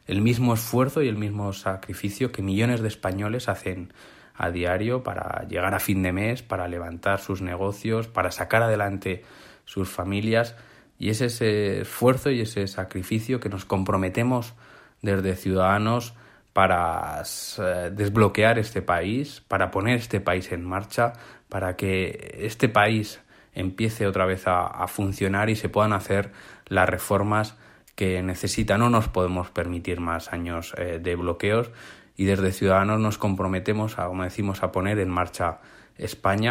el mismo esfuerzo y el mismo sacrificio que millones de españoles hacen a diario para llegar a fin de mes, para levantar sus negocios, para sacar adelante sus familias. Y es ese esfuerzo y ese sacrificio que nos comprometemos desde Ciudadanos para desbloquear este país, para poner este país en marcha, para que este país empiece otra vez a funcionar y se puedan hacer las reformas que necesita. No nos podemos permitir más años de bloqueos, y desde Ciudadanos nos comprometemos, como decimos, a poner en marcha España.